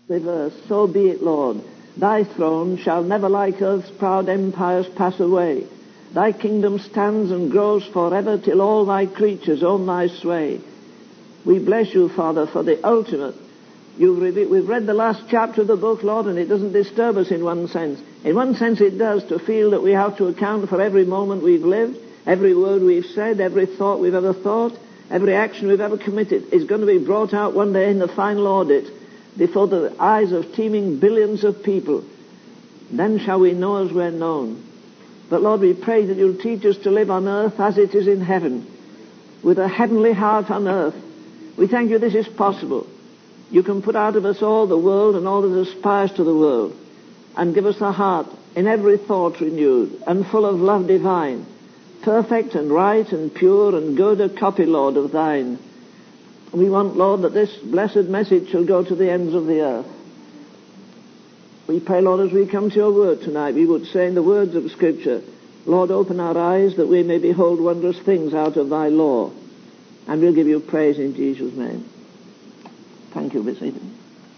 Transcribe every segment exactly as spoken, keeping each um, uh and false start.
The verse, so be it, Lord. Thy throne shall never like earth's proud empires pass away. Thy kingdom stands and grows forever till all thy creatures own thy sway. We bless you, Father, for the ultimate. You've re- we've read the last chapter of the book, Lord, and it doesn't disturb us in one sense. In one sense it does, to feel that we have to account for every moment we've lived, every word we've said, every thought we've ever thought, every action we've ever committed is going to be brought out one day in the final audit before the eyes of teeming billions of people. Then shall we know as we're known. But Lord, we pray that you'll teach us to live on earth as it is in heaven, with a heavenly heart on earth. We thank you this is possible. You can put out of us all the world and all that aspires to the world, and give us a heart in every thought renewed and full of love divine, perfect and right and pure and good, a copy, Lord, of thine. We want, Lord, that this blessed message shall go to the ends of the earth. We pray, Lord, as we come to your word tonight, we would say in the words of Scripture, Lord, open our eyes that we may behold wondrous things out of thy law. And we'll give you praise in Jesus' name. Thank you, Miss Eden.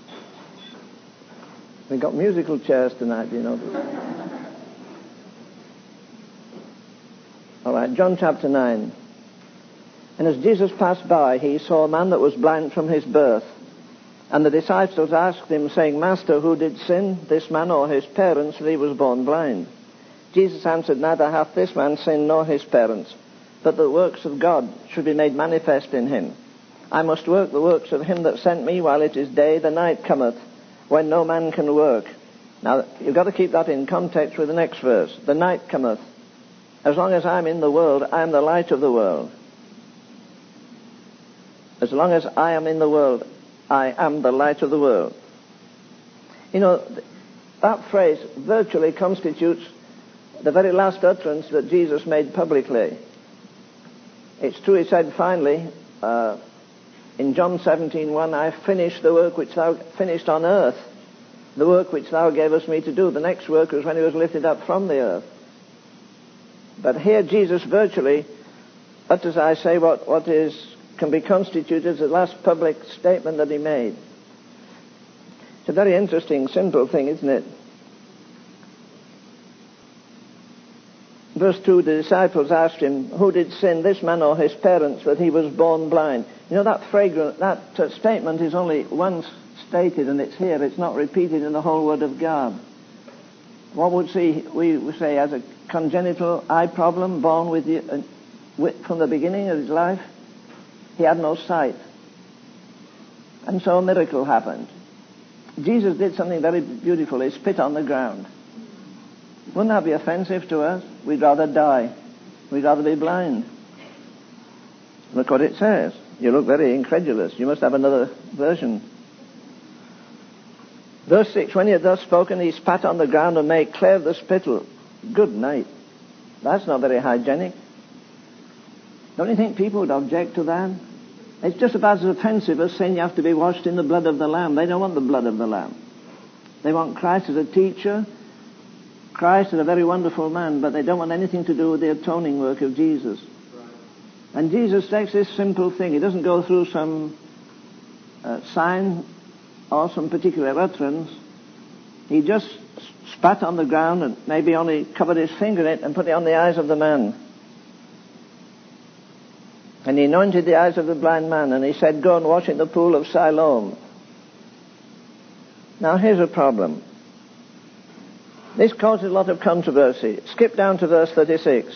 We've got musical chairs tonight, you know. All right, John chapter nine. And as Jesus passed by, he saw a man that was blind from his birth. And the disciples asked him, saying, Master, who did sin, this man or his parents, that he was born blind? Jesus answered, Neither hath this man sinned nor his parents, but the works of God should be made manifest in him. I must work the works of him that sent me while it is day. The night cometh, when no man can work. Now, you've got to keep that in context with the next verse. The night cometh. As long as I'm in the world, I am the light of the world. As long as I am in the world, I am the light of the world. You know, that phrase virtually constitutes the very last utterance that Jesus made publicly. It's true, he said finally, uh, in John seventeen one, I finished the work which thou finished on earth, the work which thou gavest me to do. The next work was when he was lifted up from the earth. But here Jesus virtually utters, I say, what, what is can be constituted as the last public statement that he made. It's a very interesting, simple thing, isn't it? Verse two, the disciples asked him, who did sin, this man or his parents, that he was born blind? You know, that fragrant, that uh, statement is only once stated, and it's here. It's not repeated in the whole Word of God. What would see, we would say, as a congenital eye problem, born with, the, uh, with from the beginning of his life? He had no sight. And so a miracle happened. Jesus did something very beautiful. He spit on the ground. Wouldn't that be offensive to us? We'd rather die. We'd rather be blind. Look what it says. You look very incredulous. You must have another version. Verse six, when he had thus spoken, he spat on the ground and made clear the spittle. Good night. That's not very hygienic. Don't you think people would object to that? It's just about as offensive as saying you have to be washed in the blood of the Lamb. They don't want the blood of the Lamb. They want Christ as a teacher, Christ as a very wonderful man, but they don't want anything to do with the atoning work of Jesus. Right. And Jesus takes this simple thing. He doesn't go through some uh, sign or some particular utterance. He just spat on the ground and maybe only covered his finger in it and put it on the eyes of the man. And he anointed the eyes of the blind man, and he said, go and wash in the pool of Siloam. Now here's a problem. This causes a lot of controversy. Skip down to verse thirty-six.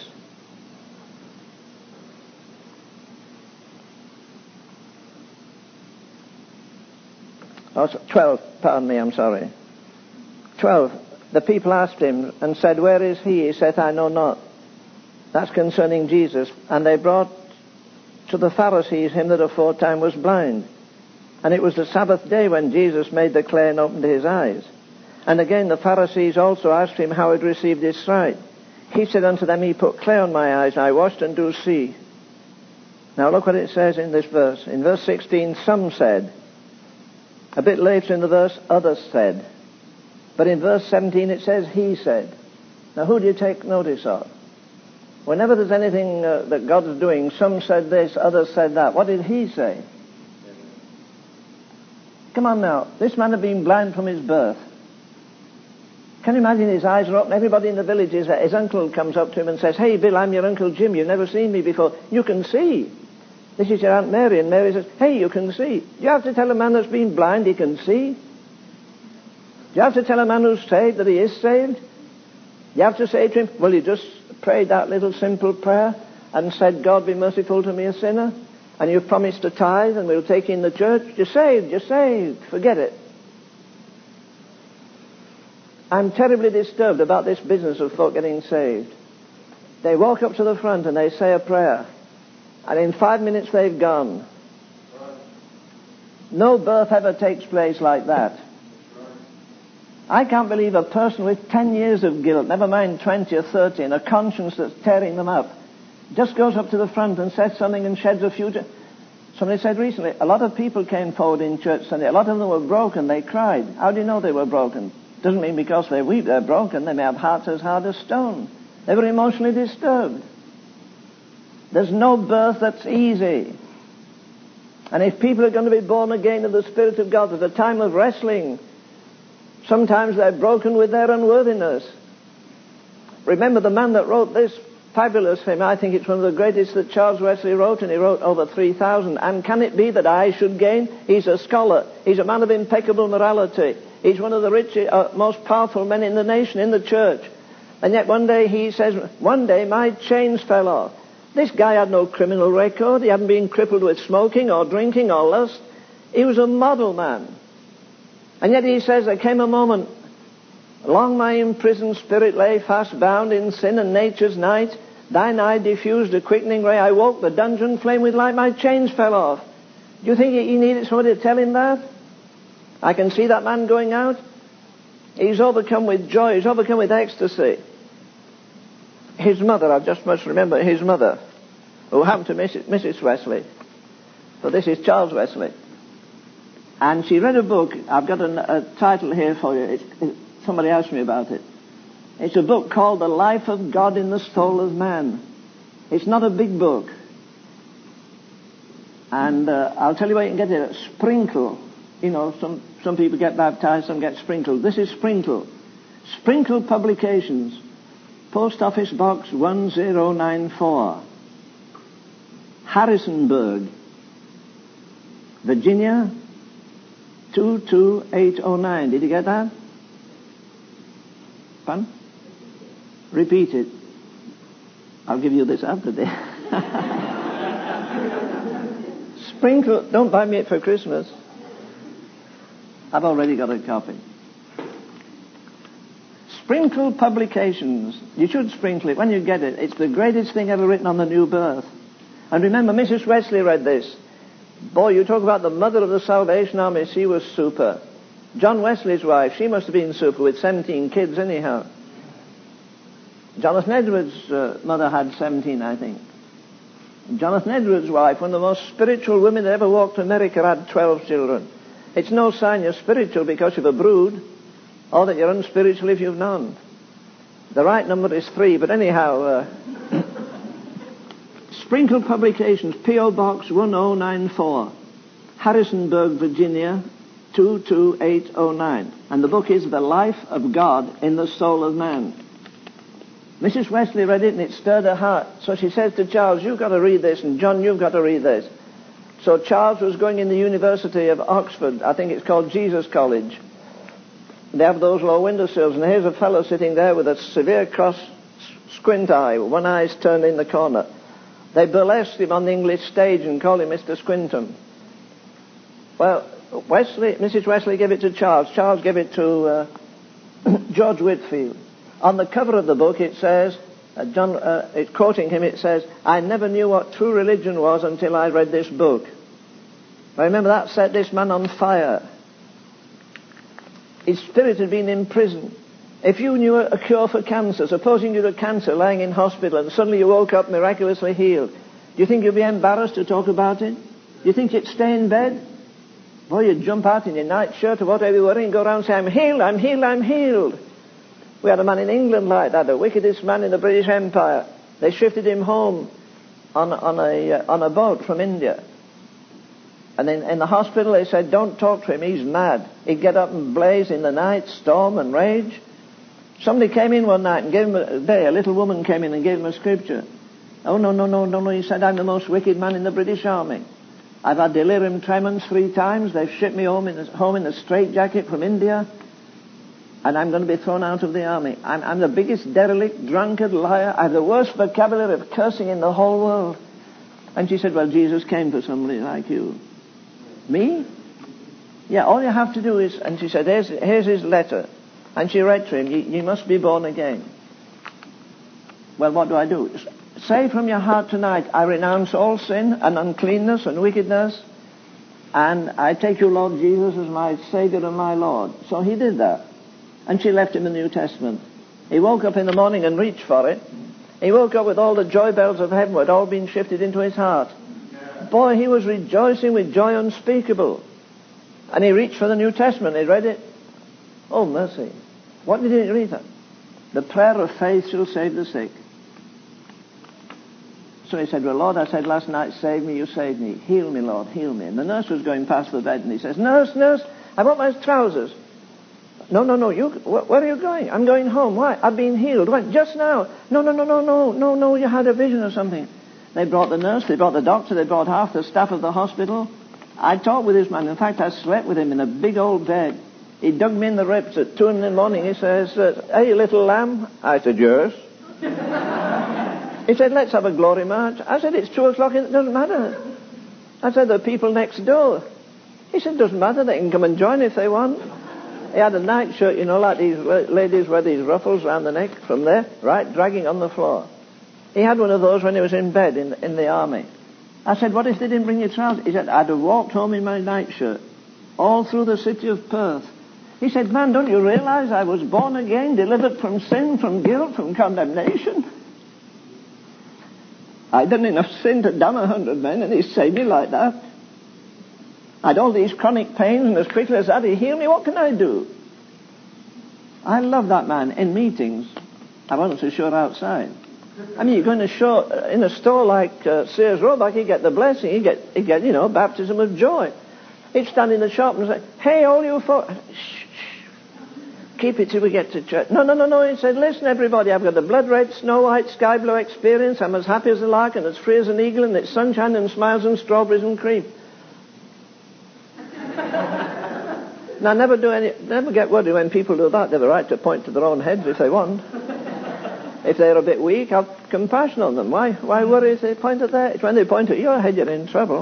Oh, twelve, pardon me, I'm sorry. twelve. The people asked him and said, where is he? He said, I know not. That's concerning Jesus. And they brought to the Pharisees him that aforetime was blind. And it was the Sabbath day when Jesus made the clay and opened his eyes. And again the Pharisees also asked him how he had received his sight. He said unto them, he put clay on my eyes, and I washed and do see. Now look what it says in this verse. In verse sixteen, some said. A bit later in the verse, others said. But in verse seventeen it says, he said. Now who do you take notice of? Whenever there's anything uh, that God is doing, some said this, others said that. What did he say? Come on now. This man had been blind from his birth. Can you imagine his eyes are open? Everybody in the village is there. His uncle comes up to him and says, "Hey, Bill, I'm your Uncle Jim. You've never seen me before. You can see. This is your Aunt Mary." And Mary says, "Hey, you can see." Do you have to tell a man that's been blind he can see? Do you have to tell a man who's saved that he is saved? You have to say to him, "Well, you just prayed that little simple prayer and said, 'God be merciful to me, a sinner,' and you've promised to tithe and we'll take you in the church. You're saved, you're saved. Forget it." I'm terribly disturbed about this business of folk getting saved. They walk up to the front and they say a prayer, and in five minutes they've gone. No birth ever takes place like that. I can't believe a person with ten years of guilt, never mind twenty or thirty, and a conscience that's tearing them up, just goes up to the front and says something and sheds a few... T- Somebody said recently, a lot of people came forward in church Sunday. A lot of them were broken. They cried. How do you know they were broken? Doesn't mean because they weep they're broken. They may have hearts as hard as stone. They were emotionally disturbed. There's no birth that's easy. And if people are going to be born again of the Spirit of God at a time of wrestling, sometimes they're broken with their unworthiness. Remember the man that wrote this fabulous hymn. I think it's one of the greatest that Charles Wesley wrote, and he wrote over three thousand. And can it be that I should gain? He's a scholar. He's a man of impeccable morality. He's one of the richest, uh, most powerful men in the nation, in the church. And yet one day he says, "One day my chains fell off." This guy had no criminal record. He hadn't been crippled with smoking or drinking or lust. He was a model man. And yet he says, "There came a moment, long my imprisoned spirit lay fast bound in sin and nature's night. Thine eye diffused a quickening ray. I woke, the dungeon flame with light. My chains fell off." Do you think he needed somebody to tell him that? I can see that man going out. He's overcome with joy. He's overcome with ecstasy. His mother, I just must remember his mother, who happened to Missus Missus Wesley. But this is Charles Wesley. And she read a book. I've got a, a title here for you. It's, it, somebody asked me about it. It's a book called The Life of God in the Soul of Man. It's not a big book. And uh, I'll tell you where you can get it. Sprinkle. You know, some, some people get baptized, some get sprinkled. This is Sprinkle. Sprinkle Publications. Post Office Box one zero nine four. Harrisonburg, Virginia two two eight oh nine. Did you get that? Pardon? Repeat it. I'll give you this after this. Sprinkle, don't buy me it for Christmas. I've already got a copy. Sprinkle Publications. You should sprinkle it when you get it. It's the greatest thing ever written on the new birth. And remember, Missus Wesley read this. Boy, you talk about the mother of the Salvation Army. She was super. John Wesley's wife, she must have been super with seventeen kids anyhow. Jonathan Edwards' uh, mother had seventeen, I think. Jonathan Edwards' wife, one of the most spiritual women that ever walked America, had twelve children. It's no sign you're spiritual because you've a brood, or that you're unspiritual if you've none. The right number is three, but anyhow, uh, Sprinkle Publications, P O Box one oh nine four, Harrisonburg, Virginia two two eight oh nine. And the book is The Life of God in the Soul of Man. Missus Wesley read it and it stirred her heart. So she says to Charles, "You've got to read this," and "John, you've got to read this." So Charles was going in the University of Oxford. I think it's called Jesus College. They have those low windowsills, and here's a fellow sitting there with a severe cross squint eye, one eye's turned in the corner. They burlesqued him on the English stage and called him Mister Squintum. Well, Wesley, Missus Wesley gave it to Charles. Charles gave it to uh, George Whitefield. On the cover of the book it says, uh, John, uh, it, quoting him, it says, "I never knew what true religion was until I read this book." I remember that set this man on fire. His spirit had been in prison. If you knew a cure for cancer, supposing you had cancer lying in hospital and suddenly you woke up miraculously healed, do you think you'd be embarrassed to talk about it? Do you think you'd stay in bed? Boy, you'd jump out in your nightshirt or whatever you were and go around and say, "I'm healed, I'm healed, I'm healed." We had a man in England like that, the wickedest man in the British Empire. They shifted him home on, on, a, uh, on a boat from India. And in, in the hospital they said, don't talk to him, he's mad. He'd get up and blaze in the night, storm and rage. Somebody came in one night and gave him a day, a little woman came in and gave him a scripture. Oh, no, no, no, no, no, he said, I'm the most wicked man in the British Army. I've had delirium tremens three times. They've shipped me home in a, home in a straitjacket from India. And I'm going to be thrown out of the army. I'm, I'm the biggest derelict, drunkard, liar. I have the worst vocabulary of cursing in the whole world. And she said, well, Jesus came for somebody like you. Me? Yeah, all you have to do is... And she said, here's, here's his letter. And she read to him, you, you must be born again. Well, what do I do? Say from your heart tonight, I renounce all sin and uncleanness and wickedness. And I take you, Lord Jesus, as my Savior and my Lord. So he did that. And she left him the New Testament. He woke up in the morning and reached for it. He woke up with all the joy bells of heaven had all been shifted into his heart. Boy, he was rejoicing with joy unspeakable. And he reached for the New Testament. He read it. Oh, mercy. What did he read? The prayer of faith shall save the sick. So he said, well, Lord, I said last night, save me, you saved me. Heal me, Lord, heal me. And the nurse was going past the bed and he says, nurse, nurse, I want my trousers. No, no, no, you, where are you going? I'm going home. Why? I've been healed. When? Just now. No, no, no, no, no, no, no, you had a vision or something. They brought the nurse, they brought the doctor, they brought half the staff of the hospital. I talked with this man. In fact, I slept with him in a big old bed. He dug me in the ribs at two in the morning. He says, hey, little lamb. I said, yes. He said, let's have a glory march. I said, it's two o'clock. It doesn't matter. I said, there are people next door. He said, doesn't matter. They can come and join if they want. He had a nightshirt, you know, like these ladies wear these ruffles around the neck from there, right, dragging on the floor. He had one of those when he was in bed in, in the army. I said, what if they didn't bring your trousers? He said, I'd have walked home in my nightshirt all through the city of Perth. He said, man, don't you realize I was born again, delivered from sin, from guilt, from condemnation? I'd done enough sin to damn a hundred men, and he saved me like that. I had all these chronic pains, and as quickly as that, he healed me. What can I do? I love that man in meetings. I wasn't so sure outside. I mean, you're going to show in a store like uh, Sears Roebuck, you get the blessing, you get, you get, you know, baptism of joy. He'd stand in the shop and say, hey, all you folks, shh, shh, keep it till we get to church. No, no, no, no. He said, listen, everybody, I've got the blood red, snow white, sky blue experience. I'm as happy as a lark and as free as an eagle, and it's sunshine and smiles and strawberries and cream. Now, never do any, never get worried when people do that. They have a right to point to their own heads if they want. If they're a bit weak, have compassion on them. Why, why worry if they point at that? It's when they point at your head you're in trouble.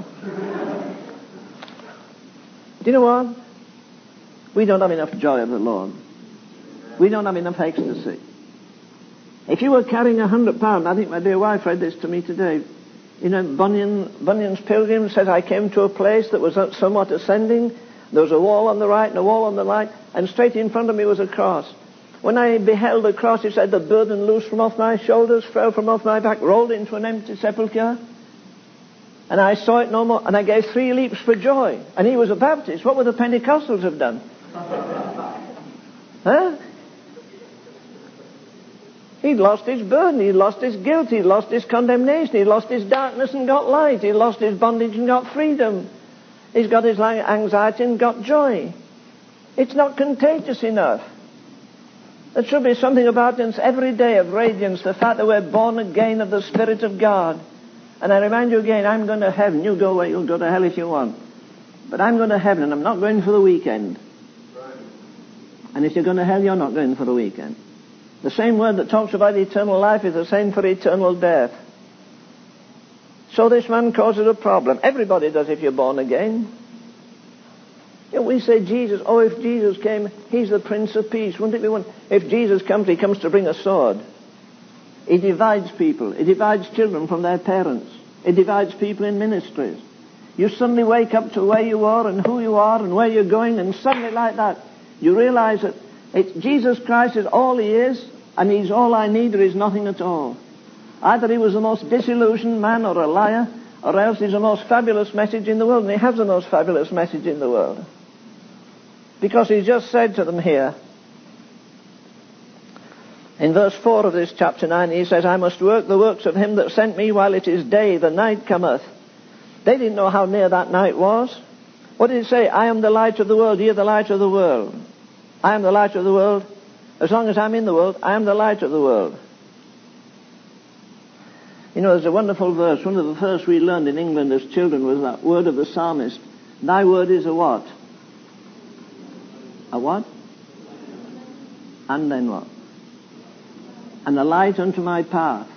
Do you know what? We don't have enough joy of the Lord. We don't have enough ecstasy. If you were carrying a hundred pounds, I think my dear wife read this to me today. You know, Bunyan, Bunyan's Pilgrim said, I came to a place that was somewhat ascending. There was a wall on the right and a wall on the right, and straight in front of me was a cross. When I beheld the cross, he said, the burden loosed from off my shoulders, fell from off my back, rolled into an empty sepulchre. And I saw it no more, and I gave three leaps for joy. And he was a Baptist. What would the Pentecostals have done? Huh? He'd lost his burden, he'd lost his guilt, he'd lost his condemnation, he'd lost his darkness and got light, he'd lost his bondage and got freedom. He's got his anxiety and got joy. It's not contagious enough. There should be something about us every day of radiance, the fact that we're born again of the Spirit of God. And I remind you again, I'm going to heaven. You go away, you'll go to hell if you want. But I'm going to heaven, and I'm not going for the weekend. And if you're going to hell, you're not going for the weekend. The same word that talks about eternal life is the same for eternal death. So this man causes a problem. Everybody does if you're born again. You know, we say Jesus, oh, if Jesus came, he's the Prince of Peace. Wouldn't it be one? If Jesus comes, he comes to bring a sword. He divides people. He divides children from their parents. He divides people in ministries. You suddenly wake up to where you are and who you are and where you're going, and suddenly like that, you realize that it's Jesus Christ is all he is, and he's all I need, or he's nothing at all. Either he was the most disillusioned man or a liar, or else he's the most fabulous message in the world, and he has the most fabulous message in the world. Because he just said to them here, in verse four of this chapter nine, he says, I must work the works of him that sent me while it is day, the night cometh. They didn't know how near that night was. What did it say? I am the light of the world. Ye are the light of the world. I am the light of the world. As long as I'm in the world, I am the light of the world. You know, there's a wonderful verse. One of the first we learned in England as children was that word of the psalmist. Thy word is a what? A what? And then what? And a light unto my path.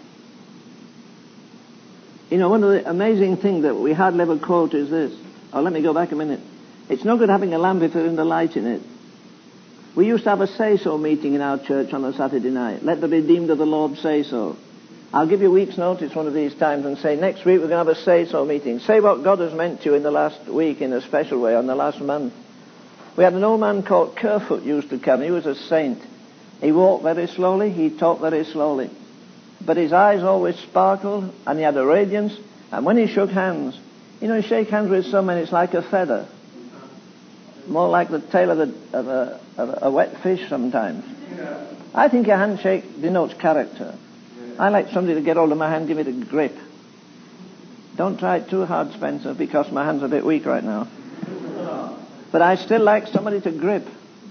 You know, one of the amazing things that we hardly ever quote is this. Oh, let me go back a minute. It's no good having a lamp if there isn't a light in it. We used to have a say-so meeting in our church on a Saturday night. Let the redeemed of the Lord say so. I'll give you a week's notice one of these times and say, next week we're going to have a say-so meeting. Say what God has meant to you in the last week in a special way, on the last month. We had an old man called Kerfoot used to come. He was a saint. He walked very slowly. He talked very slowly. But his eyes always sparkled, and he had a radiance. And when he shook hands, you know, you shake hands with someone, it's like a feather. More like the tail of a, of a, of a wet fish sometimes. I think a handshake denotes character. I like somebody to get hold of my hand, give me the grip. Don't try it too hard, Spencer, because my hand's a bit weak right now. But I still like somebody to grip.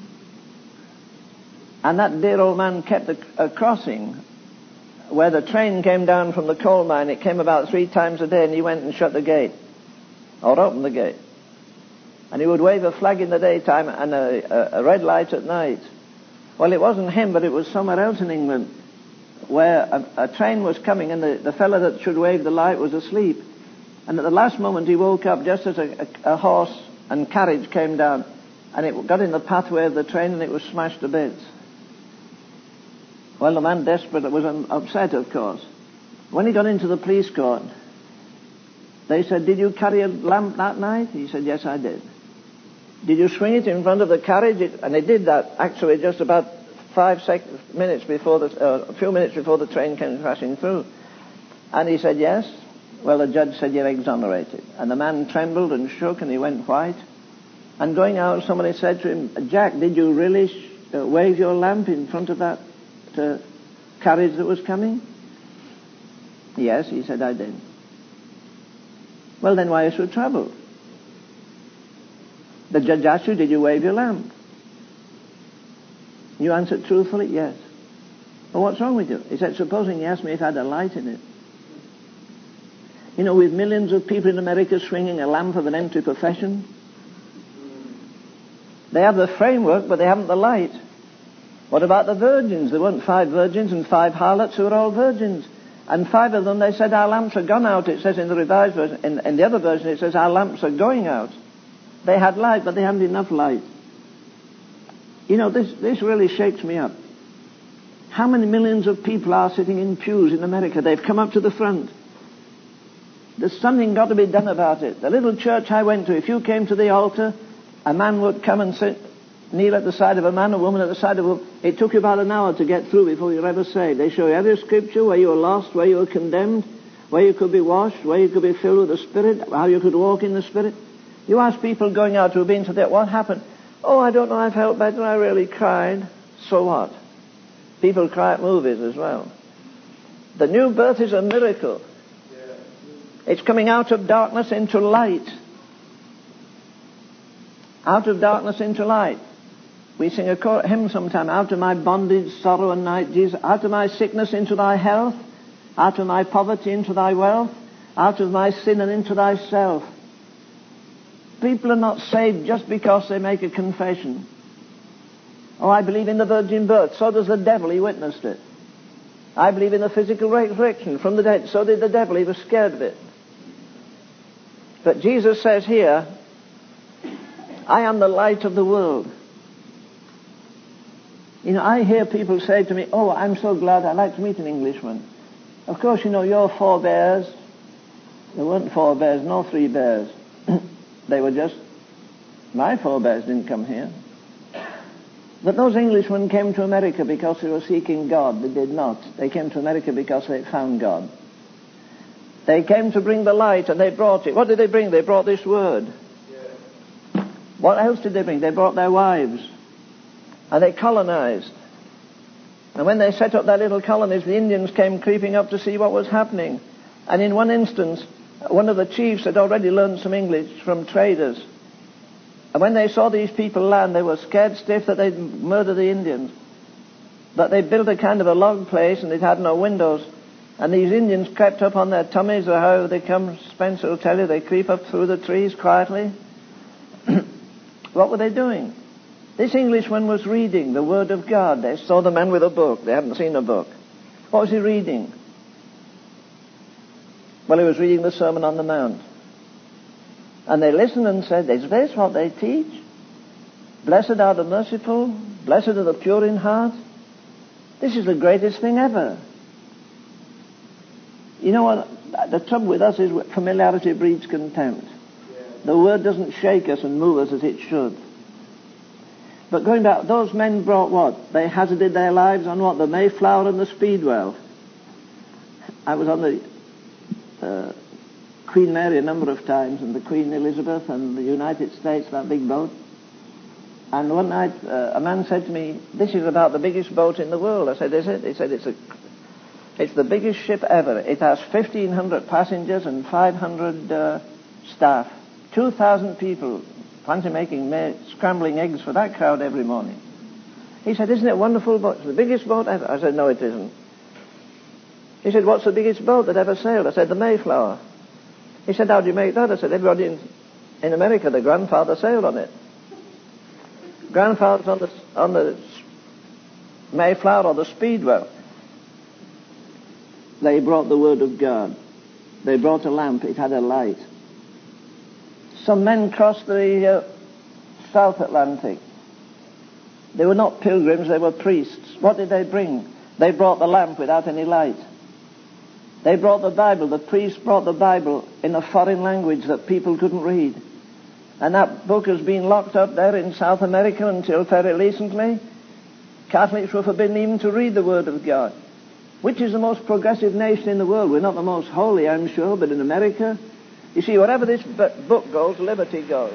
And that dear old man kept a, a crossing where the train came down from the coal mine. It came about three times a day, and he went and shut the gate, or opened the gate. And he would wave a flag in the daytime and a, a, a red light at night. Well, it wasn't him, but it was somewhere else in England where a, a train was coming, and the, the fellow that should wave the light was asleep. And at the last moment he woke up just as a, a, a horse and carriage came down, and it got in the pathway of the train, and it was smashed to bits. Well, the man, desperate, was upset, of course. When he got into the police court, they said, did you carry a lamp that night? He said, yes, I did. Did you swing it in front of the carriage? It, and they did that, actually, just about five sec- minutes before the, uh, a few minutes before the train came crashing through. And he said, yes. Well, the judge said, you're exonerated. And the man trembled and shook, and he went white. And going out, somebody said to him, Jack, did you really sh- uh, wave your lamp in front of that uh, carriage that was coming? Yes, he said, I did. Well, then why are you so troubled? The judge asked you, did you wave your lamp? You answered truthfully, yes. Well, what's wrong with you? He said, supposing he asked me if I had a light in it. You know, with millions of people in America swinging a lamp of an empty profession, they have the framework, but they haven't the light. What about the virgins? There weren't five virgins and five harlots who were all virgins. And five of them, they said, our lamps are gone out. It says in the Revised Version. In, in the other version, it says, our lamps are going out. They had light, but they hadn't enough light. You know, this, this really shakes me up. How many millions of people are sitting in pews in America? They've come up to the front. There's something got to be done about it. The little church I went to, if you came to the altar, a man would come and sit, kneel at the side of a man, a woman at the side of a woman. It took you about an hour to get through before you were ever saved. They show you every scripture, where you were lost, where you were condemned, where you could be washed, where you could be filled with the Spirit, how you could walk in the Spirit. You ask people going out who have been to that, what happened? Oh, I don't know, I felt better, I really cried. So what? People cry at movies as well. The new birth is a miracle. It's coming out of darkness into light. Out of darkness into light. We sing a hymn sometime. Out of my bondage, sorrow and night, Jesus. Out of my sickness into thy health. Out of my poverty into thy wealth. Out of my sin and into thyself. People are not saved just because they make a confession. Oh, I believe in the virgin birth. So does the devil. He witnessed it. I believe in the physical resurrection from the dead. So did the devil. He was scared of it. But Jesus says here, I am the light of the world. You know, I hear people say to me, oh, I'm so glad I'd like to meet an Englishman. Of course, you know, your forebears, there weren't forebears, no three bears. They were just, my forebears didn't come here. But those Englishmen came to America because they were seeking God. They did not. They came to America because they found God. They came to bring the light, and they brought it. What did they bring? They brought this word. Yeah. What else did they bring? They brought their wives. And they colonized. And when they set up their little colonies, the Indians came creeping up to see what was happening. And in one instance, one of the chiefs had already learned some English from traders. And when they saw these people land, they were scared stiff that they'd murder the Indians. But they built a kind of a log place, and it had no windows. And these Indians crept up on their tummies, or however they come, Spencer will tell you, they creep up through the trees quietly. What were they doing? This Englishman was reading the Word of God. They saw the man with a book. They hadn't seen a book. What was he reading? Well, he was reading the Sermon on the Mount. And they listened and said, is this what they teach? Blessed are the merciful, blessed are the pure in heart. This is the greatest thing ever. You know what? The trouble with us is familiarity breeds contempt. The Word doesn't shake us and move us as it should. But going back, those men brought what? They hazarded their lives on what? The Mayflower and the Speedwell. I was on the uh, Queen Mary a number of times, and the Queen Elizabeth and the United States, that big boat. And one night uh, a man said to me, this is about the biggest boat in the world. I said, is it? He said, it's a, it's the biggest ship ever. It has fifteen hundred passengers and five hundred uh, staff. two thousand people. Fancy making ma- scrambling eggs for that crowd every morning. He said, isn't it wonderful boat? It's the biggest boat ever. I said, no, it isn't. He said, what's the biggest boat that ever sailed? I said, the Mayflower. He said, how do you make that? I said, everybody in, in America, the grandfather sailed on it. Grandfather's on the, on the Mayflower or the Speedwell. They brought the Word of God. They brought a lamp. It had a light. Some men crossed the uh, South Atlantic. They were not pilgrims, they were priests. What did they bring? They brought the lamp without any light. They brought the Bible. The priests brought the Bible in a foreign language that people couldn't read. And that book has been locked up there in South America until very recently. Catholics were forbidden even to read the Word of God. Which is the most progressive nation in the world? We're not the most holy, I'm sure, but in America, you see, wherever this book goes, liberty goes.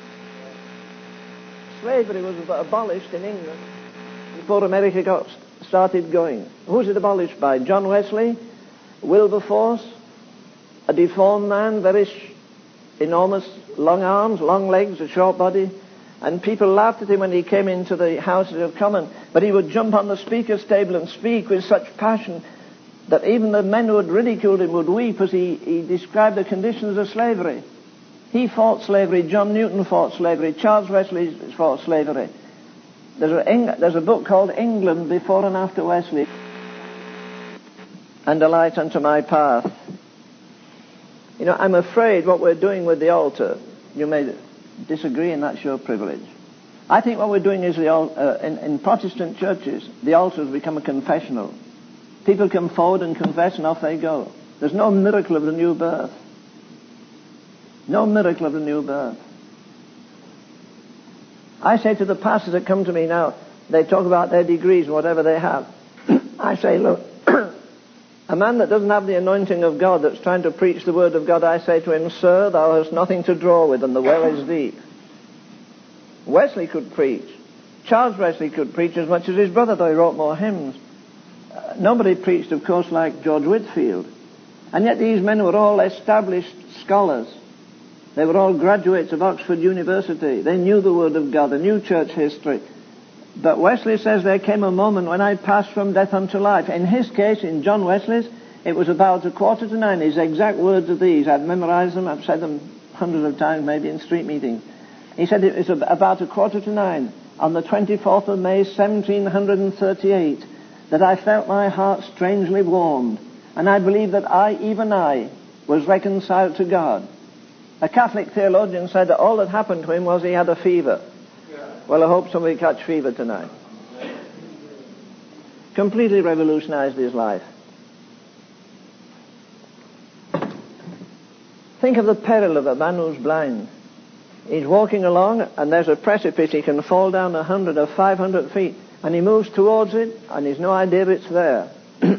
Slavery was abolished in England before America got started going. Who's it abolished by? John Wesley, Wilberforce, a deformed man, very sh- enormous, long arms, long legs, a short body, and people laughed at him when he came into the Houses of Commons. But he would jump on the speaker's table and speak with such passion that even the men who had ridiculed him would weep as he, he described the conditions of slavery. He fought slavery. John Newton fought slavery. Charles Wesley fought slavery. There's a, there's a book called England Before and After Wesley. And a light unto my path. You know, I'm afraid what we're doing with the altar, you may disagree, and that's your privilege. I think what we're doing is, the, uh, in, in Protestant churches, the altar has become a confessional. People come forward and confess, and off they go. There's no miracle of the new birth. No miracle of the new birth. I say to the pastors that come to me now, they talk about their degrees and whatever they have. I say, look, a man that doesn't have the anointing of God, that's trying to preach the Word of God, I say to him, sir, thou hast nothing to draw with, and the well is deep. Wesley could preach. Charles Wesley could preach as much as his brother, though he wrote more hymns. Uh, nobody preached, of course, like George Whitefield. And yet these men were all established scholars. They were all graduates of Oxford University. They knew the Word of God. They knew church history. But Wesley says there came a moment when I passed from death unto life. In his case, in John Wesley's, it was about a quarter to nine. His exact words are these. I've memorized them. I've said them hundreds of times, maybe in street meetings. He said it was about a quarter to nine on the twenty-fourth of May, seventeen thirty-eight, that I felt my heart strangely warmed. And I believe that I, even I, was reconciled to God. A Catholic theologian said that all that happened to him was he had a fever. Well, I hope somebody catch fever tonight. Completely revolutionized his life. Think of the peril of a man who's blind. He's walking along and there's a precipice. He can fall down a hundred or five hundred feet. And he moves towards it and he's no idea it's there.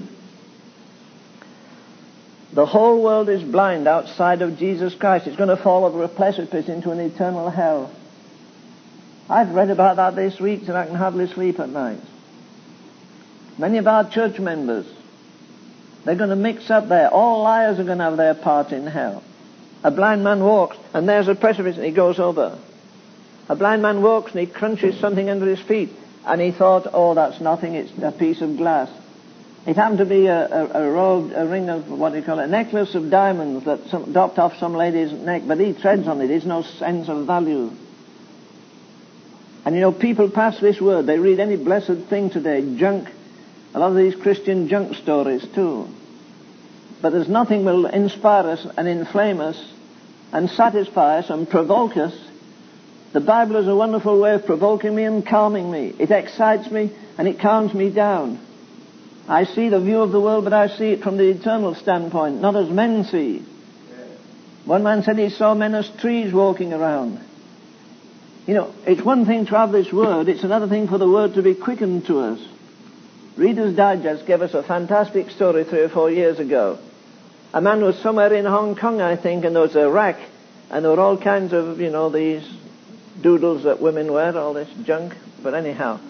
The whole world is blind outside of Jesus Christ. It's going to fall over a precipice into an eternal hell. I've read about that this week and I can hardly sleep at night. Many of our church members, they're going to mix up there. All liars are going to have their part in hell. A blind man walks and there's a precipice and he goes over. A blind man walks and he crunches something under his feet, and he thought, oh, that's nothing, it's a piece of glass. It happened to be a, a, a, robe, a ring of, what do you call it, a necklace of diamonds that some, dropped off some lady's neck, but he treads on it. There's no sense of value. And you know, people pass this word. They read any blessed thing today, junk. A lot of these Christian junk stories too. But there's nothing will inspire us and inflame us and satisfy us and provoke us. The Bible is a wonderful way of provoking me and calming me. It excites me and it calms me down. I see the view of the world, but I see it from the eternal standpoint, not as men see. One man said he saw men as trees walking around. You know, it's one thing to have this word, it's another thing for the word to be quickened to us. Reader's Digest gave us a fantastic story three or four years ago. A man was somewhere in Hong Kong, I think, and there was a rack, and there were all kinds of, you know, these doodles that women wear, all this junk. But anyhow,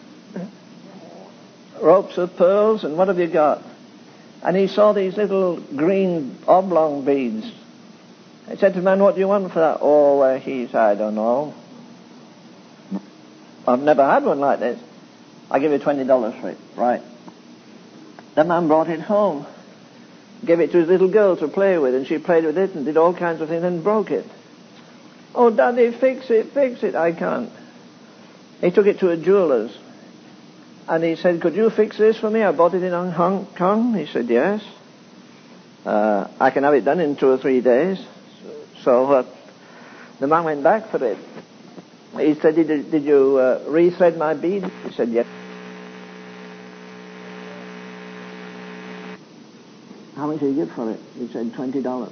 ropes of pearls, and what have you got? And he saw these little green oblong beads. He said to the man, what do you want for that? Oh, uh, he's, I don't know. I've never had one like this. I'll give you twenty dollars for it. Right. The man brought it home, gave it to his little girl to play with, and she played with it and did all kinds of things and broke it. Oh, Daddy, fix it, fix it. I can't. He took it to a jeweler's, and he said, could you fix this for me? I bought it in Hong Kong. He said, yes. Uh, I can have it done in two or three days. So uh, the man went back for it. He said, did, did you uh, rethread my bead? He said, yes. How much did you give for it? He said, twenty dollars.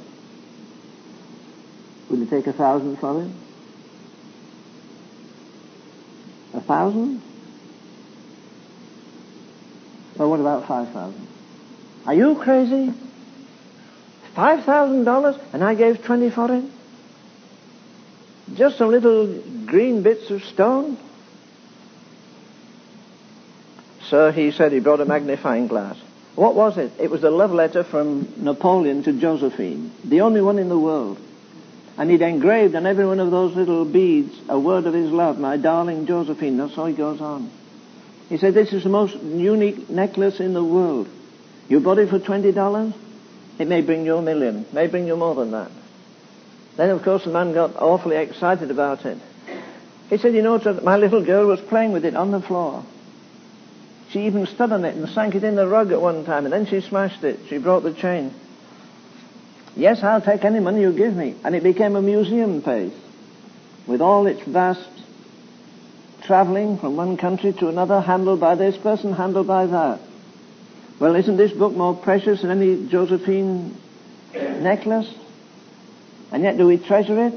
Will you take a thousand for it? A thousand? Well, what about five thousand? Are you crazy? Five thousand dollars, and I gave twenty for it? Just some little green bits of stone? Sir, he said, he brought a magnifying glass. What was it? It was a love letter from Napoleon to Josephine, the only one in the world. And he'd engraved on every one of those little beads a word of his love, my darling Josephine. That's how he goes on. He said, this is the most unique necklace in the world. You bought it for twenty dollars? It may bring you a million, may bring you more than that. Then, of course, the man got awfully excited about it. He said, you know, my little girl was playing with it on the floor. She even stood on it and sank it in the rug at one time, and then she smashed it. She broke the chain. Yes, I'll take any money you give me. And it became a museum piece with all its vast traveling from one country to another, handled by this person, handled by that. Well, isn't this book more precious than any Josephine necklace? And yet do we treasure it?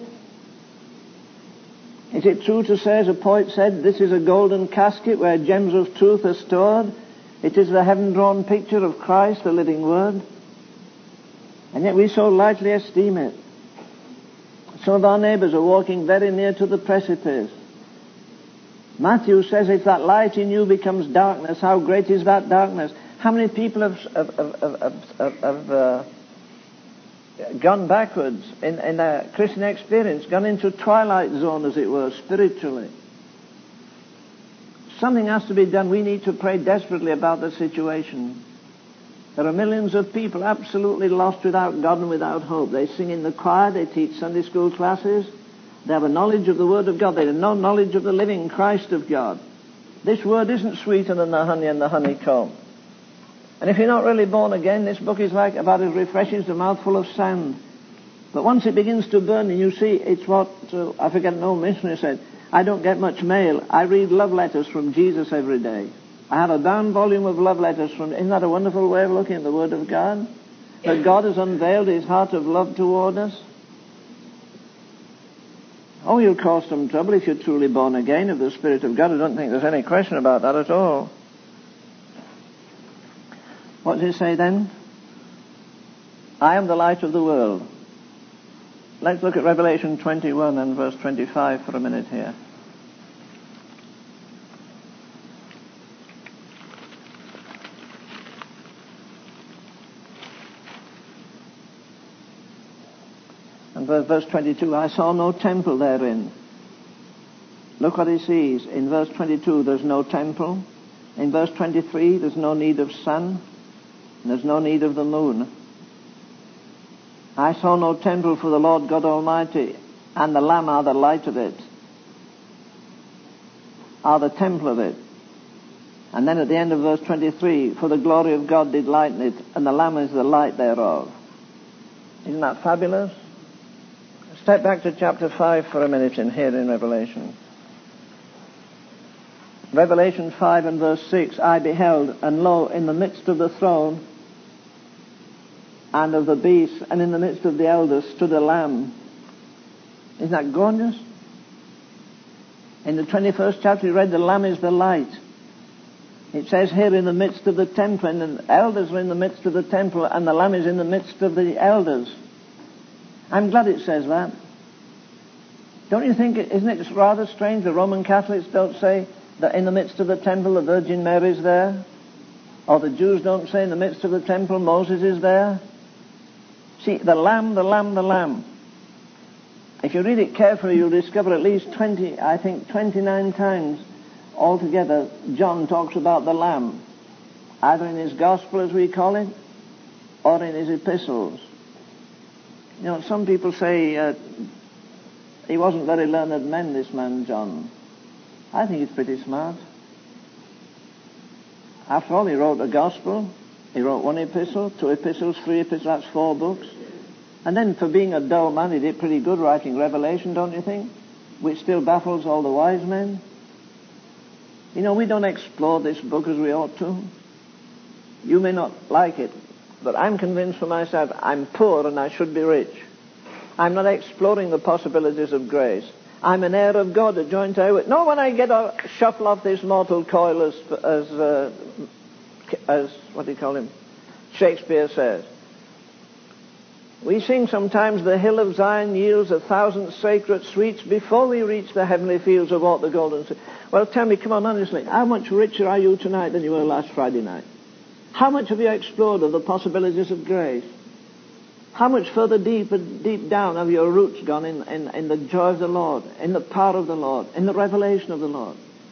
Is it true to say, as a poet said, this is a golden casket where gems of truth are stored? It is the heaven-drawn picture of Christ, the living Word. And yet we so lightly esteem it. Some of our neighbours are walking very near to the precipice. Matthew says, if that light in you becomes darkness, how great is that darkness? How many people have, have, have, have, have, have uh, gone backwards in, in their Christian experience, gone into twilight zone, as it were, spiritually? Something has to be done. We need to pray desperately about the situation. There are millions of people absolutely lost without God and without hope. They sing in the choir, they teach Sunday school classes, they have a knowledge of the Word of God, they have no knowledge of the living Christ of God. This Word isn't sweeter than the honey and the honeycomb. And if you're not really born again, this book is like about as refreshing as a mouthful of sand. But once it begins to burn, and you see, it's what, uh, I forget an old missionary said, I don't get much mail. I read love letters from Jesus every day. I have a bound volume of love letters from, isn't that a wonderful way of looking at the Word of God? That God has unveiled His heart of love toward us. Oh, you'll cause some trouble if you're truly born again of the Spirit of God. I don't think there's any question about that at all. What does it say then? I am the light of the world. Let's look at Revelation twenty-one and verse twenty-five for a minute here. And verse twenty-two, I saw no temple therein, Look what he sees. In verse twenty-two, there's no temple. In verse twenty-three, there's no need of sun. And there's no need of the moon. I saw no temple for the Lord God Almighty, and the Lamb are the light of it, are the temple of it. And then at the end of verse twenty-three, for the glory of God did lighten it, and the Lamb is the light thereof. Isn't that fabulous? Step back to chapter five for a minute in here in Revelation. Revelation five and verse six, I beheld, and lo, in the midst of the throne and of the beast, and in the midst of the elders stood a lamb. Isn't that gorgeous? In the twenty-first chapter we read the lamb is the light. It says here in the midst of the temple, and the elders are in the midst of the temple, and the lamb is in the midst of the elders. I'm glad it says that. Don't you think, isn't it rather strange the Roman Catholics don't say that in the midst of the temple the Virgin Mary is there? Or the Jews don't say in the midst of the temple Moses is there? See, the Lamb, the Lamb, the Lamb. If you read it carefully, you'll discover at least twenty, I think twenty-nine times altogether, John talks about the Lamb, either in his Gospel, as we call it, or in his epistles. You know, some people say uh, he wasn't very learned man, this man John. I think he's pretty smart. After all, he wrote a Gospel, he wrote one epistle, two epistles, three epistles, that's four books. And then for being a dull man, he did pretty good writing Revelation, don't you think? Which still baffles all the wise men. You know, we don't explore this book as we ought to. You may not like it, but I'm convinced for myself I'm poor and I should be rich. I'm not exploring the possibilities of grace. I'm an heir of God, a joint heir with... No, when I get a shuffle off this mortal coil, as, as, uh, as what do you call him? Shakespeare says. We sing sometimes, the hill of Zion yields a thousand sacred sweets before we reach the heavenly fields of what the golden sea. Well, tell me, come on, honestly, how much richer are you tonight than you were last Friday night? How much have you explored of the possibilities of grace? How much further deep deep down have your roots gone in, in, in the joy of the Lord, in the power of the Lord, in the revelation of the Lord?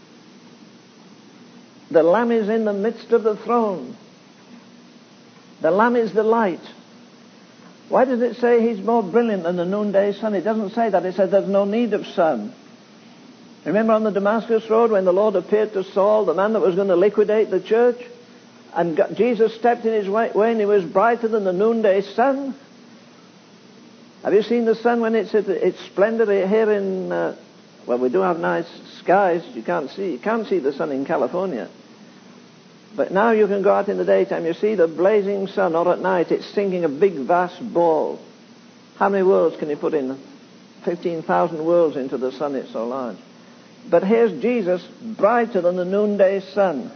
The Lamb is in the midst of the throne. The Lamb is the light. Why does it say he's more brilliant than the noonday sun? It doesn't say that. It says there's no need of sun. Remember on the Damascus Road when the Lord appeared to Saul, the man that was going to liquidate the church? And God, Jesus stepped in his way and he was brighter than the noonday sun. Have you seen the sun when it's at its splendor here in... Uh, well, we do have nice skies. You can't see. You can't see the sun in California. But now you can go out in the daytime, you see the blazing sun, or at night it's sinking a big vast ball. How many worlds can you put in? fifteen thousand worlds into the sun, it's so large. But here's Jesus, brighter than the noonday sun.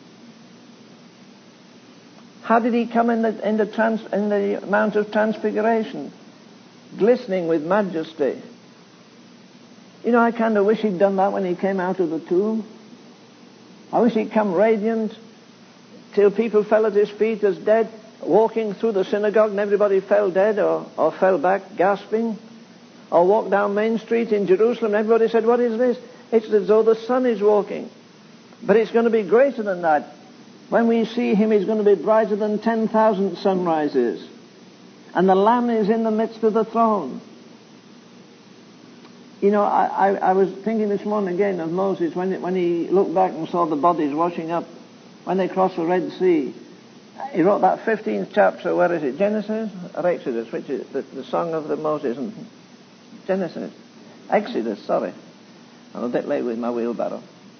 How did he come in the, in the, trans, in the Mount of Transfiguration? Glistening with majesty. You know, I kind of wish he'd done that when he came out of the tomb. I wish he'd come radiant, till people fell at his feet as dead, walking through the synagogue and everybody fell dead or, or fell back gasping, or walked down Main Street in Jerusalem and everybody said, what is this? It's as though the sun is walking. But it's going to be greater than that. When we see him, he's going to be brighter than ten thousand sunrises. And the Lamb is in the midst of the throne. You know, I, I, I was thinking this morning again of Moses when, it, when he looked back and saw the bodies washing up when they crossed the Red Sea. He wrote that fifteenth chapter, where is it? Genesis or Exodus? Which is the, the song of the Moses? And Genesis. Exodus, sorry. I'm a bit late with my wheelbarrow.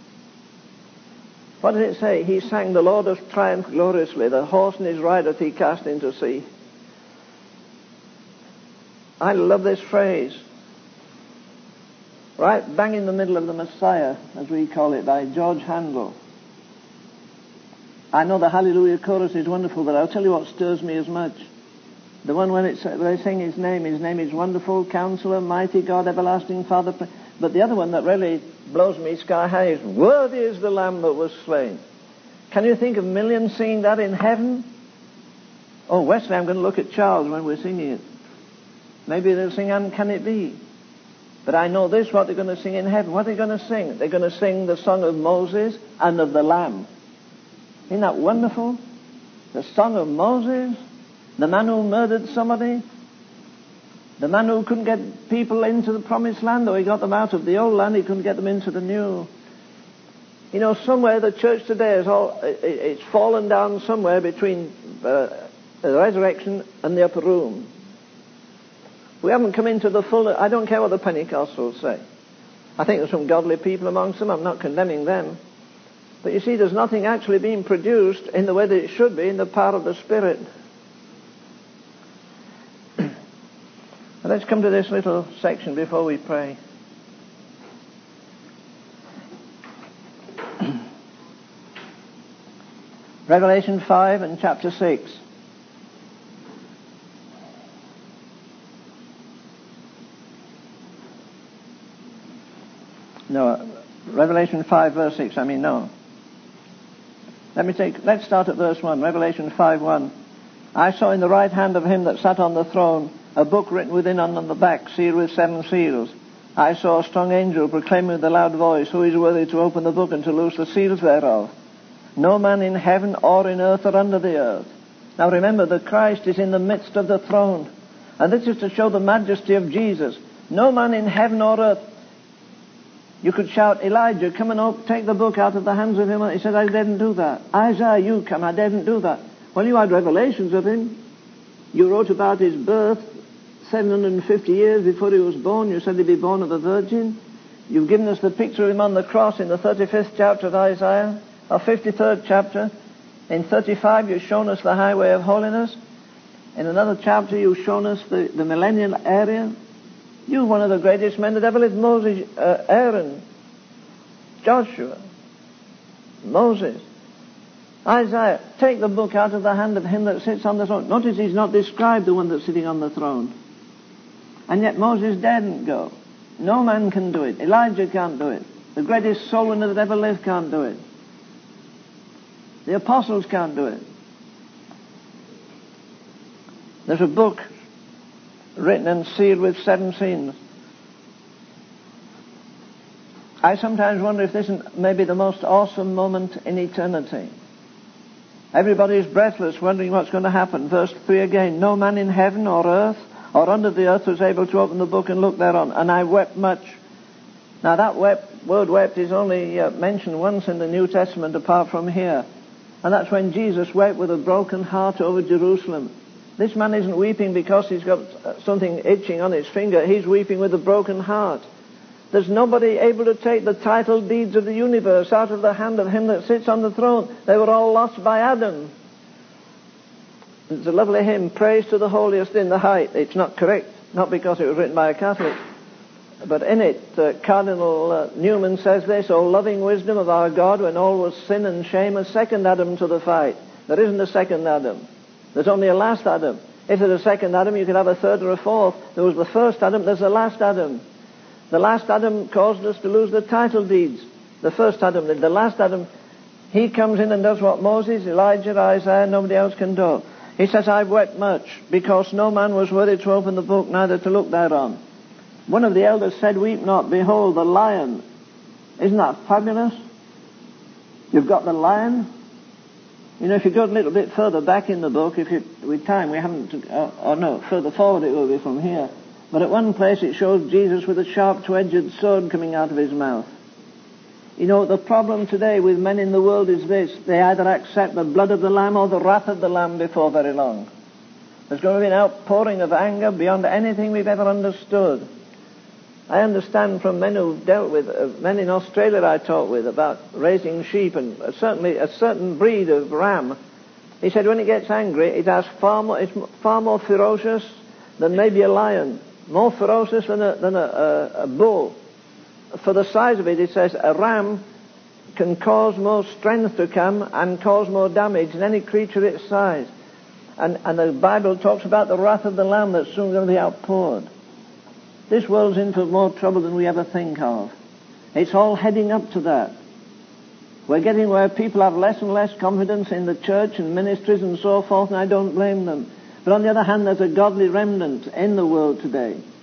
What did it say? He sang, the Lord of triumph gloriously, the horse and his rider he cast into sea. I love this phrase. Right bang in the middle of the Messiah, as we call it, by George Handel. I know the Hallelujah chorus is wonderful, but I'll tell you what stirs me as much. The one when it's, they sing his name, his name is Wonderful Counselor, Mighty God, Everlasting Father. But the other one that really blows me sky high is, Worthy is the Lamb that was slain. Can you think of millions singing that in heaven? Oh, Wesley, I'm going to look at Charles when we're singing it. Maybe they'll sing, and can it be? But I know this, what they're going to sing in heaven. What are they going to sing? They're going to sing the song of Moses and of the Lamb. Isn't that wonderful? The song of Moses, the man who murdered somebody, the man who couldn't get people into the promised land, though he got them out of the old land, he couldn't get them into the new. You know, somewhere the church today is all, it, it's fallen down somewhere between uh, the resurrection and the upper room. We haven't come into the full... I don't care what the Pentecostals say. I think there's some godly people amongst them. I'm not condemning them. But you see, there's nothing actually being produced in the way that it should be in the power of the Spirit. Let's come to this little section before we pray. Revelation five and chapter six. No, Revelation five verse six, I mean no. Let me take, let's start at verse one, Revelation five one. I saw in the right hand of him that sat on the throne a book written within and on the back, sealed with seven seals. I saw a strong angel proclaiming with a loud voice, who is worthy to open the book and to loose the seals thereof? No man in heaven or in earth or under the earth. Now remember that Christ is in the midst of the throne. And this is to show the majesty of Jesus. No man in heaven or earth. You could shout, Elijah, come and op- take the book out of the hands of him. He said, I didn't do that. Isaiah, you come, I didn't do that. Well, you had revelations of him. You wrote about his birth seven hundred fifty years before he was born. You said he'd be born of a virgin. You've given us the picture of him on the cross in the thirty-fifth chapter of Isaiah, or fifty-third chapter. In thirty-five, you've shown us the highway of holiness. In another chapter, you've shown us the, the millennial area. You're one of the greatest men that ever lived. Moses, uh, Aaron, Joshua, Moses, Isaiah. Take the book out of the hand of him that sits on the throne. Notice he's not described the one that's sitting on the throne. And yet Moses daren't go. No man can do it. Elijah can't do it. The greatest soul winner that ever lived can't do it. The apostles can't do it. There's a book written and sealed with seven seals. I sometimes wonder if this is maybe the most awesome moment in eternity. Everybody is breathless, wondering what's going to happen. Verse three again. No man in heaven or earth or under the earth was able to open the book and look thereon. And I wept much. Now that wept, word wept is only uh, mentioned once in the New Testament apart from here. And that's when Jesus wept with a broken heart over Jerusalem. This man isn't weeping because he's got something itching on his finger. He's weeping with a broken heart. There's nobody able to take the title deeds of the universe out of the hand of him that sits on the throne. They were all lost by Adam. It's a lovely hymn, Praise to the Holiest in the Height. It's not correct, not because it was written by a Catholic. But in it, uh, Cardinal uh, Newman says this, O loving wisdom of our God, when all was sin and shame, a second Adam to the fight. There isn't a second Adam. There's only a last Adam. If there's a second Adam, you could have a third or a fourth. There was the first Adam, there's the last Adam. The last Adam caused us to lose the title deeds. The first Adam did. The last Adam, he comes in and does what Moses, Elijah, Isaiah, nobody else can do. He says, I've wept much, because no man was worthy to open the book, neither to look thereon. One of the elders said, weep not, behold, the lion. Isn't that fabulous? You've got the lion. You know, if you go a little bit further back in the book, if you, with time, we haven't, or, or no, further forward it will be from here. But at one place it shows Jesus with a sharp two-edged sword coming out of his mouth. You know, the problem today with men in the world is this. They either accept the blood of the Lamb or the wrath of the Lamb before very long. There's going to be an outpouring of anger beyond anything we've ever understood. I understand from men who've dealt with, uh, men in Australia I talked with about raising sheep, and uh, certainly a certain breed of ram. He said when it gets angry, it has far more, it's far more ferocious than maybe a lion. More ferocious than a, than a, a, a bull. For the size of it, it says a ram can cause more strength to come and cause more damage than any creature its size. And, and the Bible talks about the wrath of the Lamb that's soon going to be outpoured. This world's in for more trouble than we ever think of. It's all heading up to that. We're getting where people have less and less confidence in the church and ministries and so forth, and I don't blame them. But on the other hand, there's a godly remnant in the world today.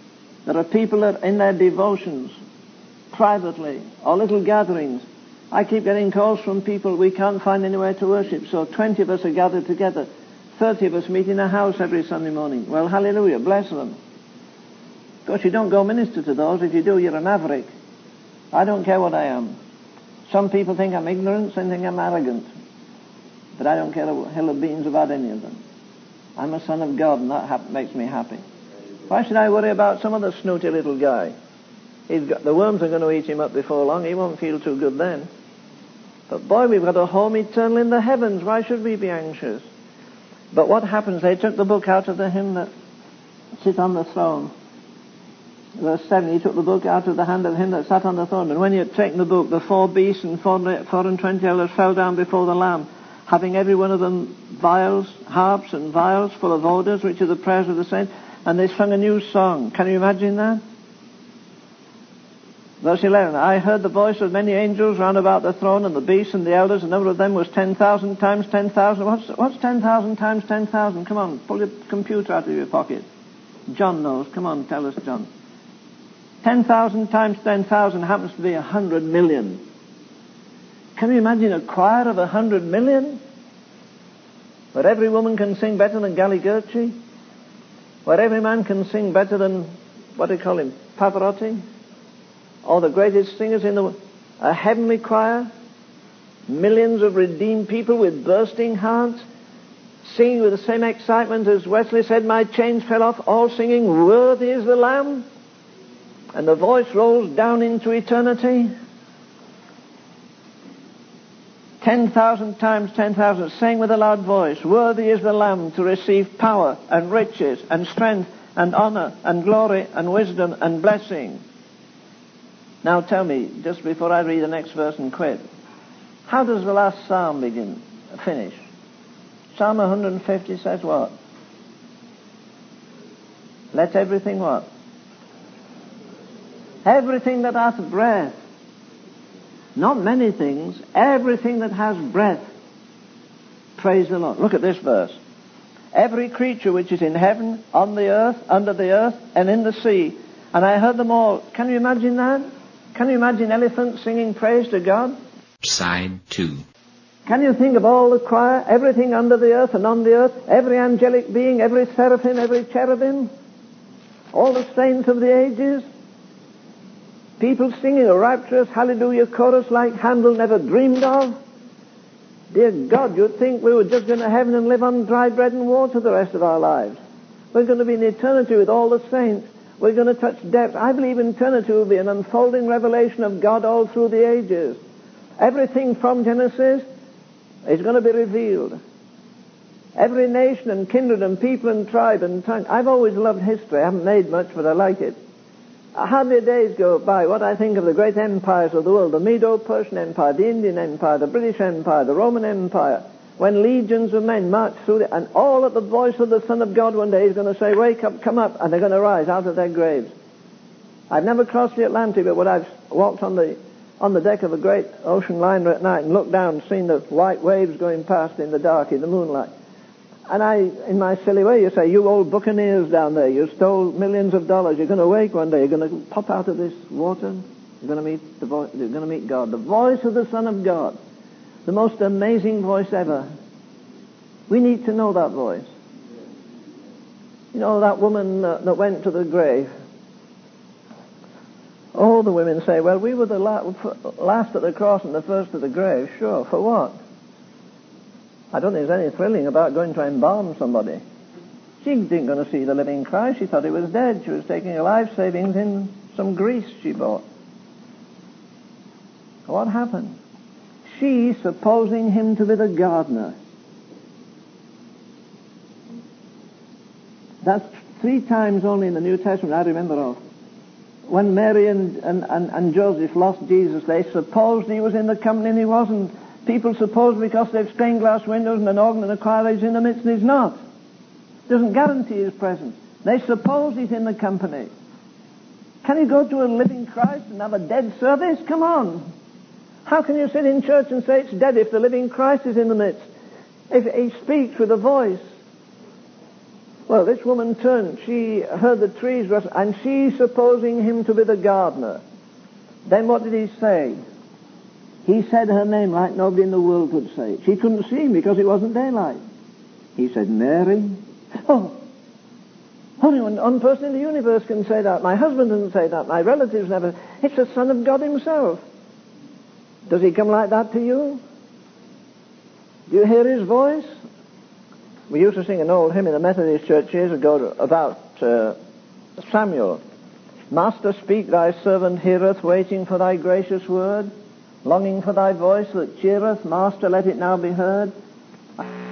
There are people that in their devotions, privately, or little gatherings, I keep getting calls from people, we can't find anywhere to worship, so twenty of us are gathered together. thirty of us meet in a house every Sunday morning. Well, hallelujah, bless them. Of course, you don't go minister to those. If you do, you're a maverick. I don't care what I am. Some people think I'm ignorant, some think I'm arrogant. But I don't care a hill of beans about any of them. I'm a son of God, and that ha- makes me happy. Why should I worry about some other snooty little guy? He's got, the worms are going to eat him up before long. He won't feel too good then. But boy, we've got a home eternal in the heavens. Why should we be anxious? But what happens? They took the book out of the him that sits on the throne. Verse seven, he took the book out of the hand of him that sat on the throne. And when he had taken the book, the four beasts and four, four and twenty elders fell down before the Lamb, having every one of them vials, harps and vials full of odors, which are the prayers of the saints. And they sung a new song. Can you imagine that? Verse eleven, I heard the voice of many angels round about the throne and the beasts and the elders. The number of them was ten thousand times ten thousand. What's, what's ten thousand times ten thousand? Come on, pull your computer out of your pocket. John knows. Come on, tell us, John. ten thousand times ten thousand happens to be one hundred million. Can you imagine a choir of one hundred million? Where every woman can sing better than Galli-Gerci? Where every man can sing better than, what do you call him, Pavarotti? Or the greatest singers in the world? A heavenly choir? Millions of redeemed people with bursting hearts? Singing with the same excitement as Wesley said, my chains fell off, all singing, worthy is the Lamb. And the voice rolls down into eternity. Ten thousand times ten thousand, saying with a loud voice, worthy is the Lamb to receive power and riches and strength and honor and glory and wisdom and blessing. Now tell me, just before I read the next verse and quit, how does the last psalm begin, finish? Psalm one hundred fifty says what? Let everything what? Everything that hath breath. Not many things, everything that has breath. Praise the Lord. Look at this verse. Every creature which is in heaven, on the earth, under the earth, and in the sea. And I heard them all. Can you imagine that? Can you imagine elephants singing praise to God? Side two. Can you think of all the choir, everything under the earth and on the earth, every angelic being, every seraphim, every cherubim, all the saints of the ages? People singing a rapturous hallelujah chorus like Handel never dreamed of. Dear God, you'd think we were just going to heaven and live on dry bread and water the rest of our lives. We're going to be in eternity with all the saints. We're going to touch depths. I believe eternity will be an unfolding revelation of God all through the ages. Everything from Genesis is going to be revealed. Every nation and kindred and people and tribe and tongue. I've always loved history. I haven't made much, but I like it. Hardly days go by what I think of the great empires of the world, the Medo-Persian Empire, the Indian Empire, the British Empire, the Roman Empire, when legions of men march through it, and all at the voice of the Son of God one day is going to say, wake up, come up, and they're going to rise out of their graves. I've never crossed the Atlantic, but when I've walked on the on the deck of a great ocean liner at night and looked down and seen the white waves going past in the dark, in the moonlight, and I, in my silly way, you say, you old buccaneers down there, you stole millions of dollars, you're going to wake one day, you're going to pop out of this water, you're going to meet the vo- you're going to meet God, the voice of the Son of God, the most amazing voice ever. We need to know that voice. You know, that woman uh, that went to the grave. All the women say, well, we were the la- last at the cross and the first at the grave. Sure, for what? I don't think there's any thrilling about going to embalm somebody. She didn't going to see the living Christ. She thought he was dead. She was taking her life savings in some grease she bought. What happened? She, supposing him to be the gardener. That's three times only in the New Testament I remember of. When Mary and, and, and, and Joseph lost Jesus, they supposed he was in the company and he wasn't. People suppose because they've stained glass windows and an organ and a choir he's in the midst and he's not. Doesn't guarantee his presence. They suppose he's in the company. Can you go to a living Christ and have a dead service? Come on. How can you sit in church and say it's dead if the living Christ is in the midst? If he speaks with a voice. Well, this woman turned. She heard the trees rustle, and she, supposing him to be the gardener. Then what did he say? He said her name like nobody in the world could say it. She couldn't see him because it wasn't daylight. He said, Mary. Oh, only one, one person in the universe can say that. My husband doesn't say that. My relatives never. It's the Son of God himself. Does he come like that to you? Do you hear his voice? We used to sing an old hymn in the Methodist Church years ago about uh, Samuel. Master, speak, thy servant heareth, waiting for thy gracious word, longing for thy voice that cheereth. Master, let it now be heard.